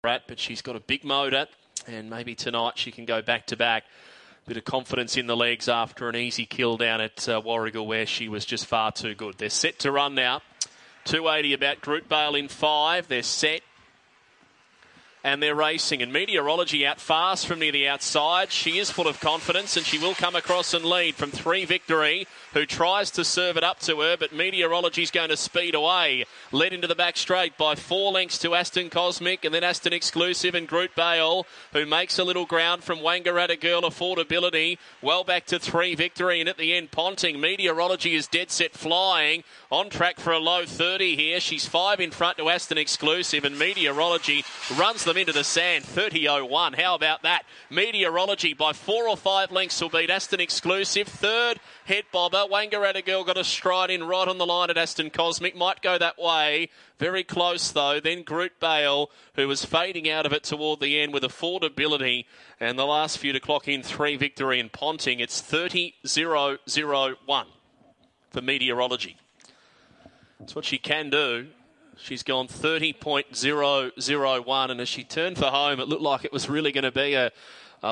but she's got a big motor, and maybe tonight she can go back-to-back. Bit of confidence in the legs after an easy kill down at Warragul, where she was just far too good. They're set to run now. 280 about Grootbale in 5. They're set. And they're racing. And Meteorology out fast from near the outside. She is full of confidence, and she will come across and lead from 3 Victory, who tries to serve it up to her, but Meteorology's going to speed away. Led into the back straight by 4 lengths to Aston Cosmic, and then Aston Exclusive and Grootbale, who makes a little ground from Wangaratta Girl Affordability. Well back to 3 Victory, and at the end, Ponting. Meteorology is dead set flying. On track for a low 30 here. She's 5 in front to Aston Exclusive, and Meteorology runs them into the sand. 30.01. How about that? Meteorology by 4 or 5 lengths will beat Aston Exclusive. Third, Head Bobber. Wangaratta Girl got a stride in right on the line at Aston Cosmic. Might go that way. Very close, though. Then Grootbale, who was fading out of it toward the end with Affordability. And the last few to clock in 3 Victory and Ponting. It's 30.001 for Meteorology. That's what she can do. She's gone 30.001, and as she turned for home, it looked like it was really going to be a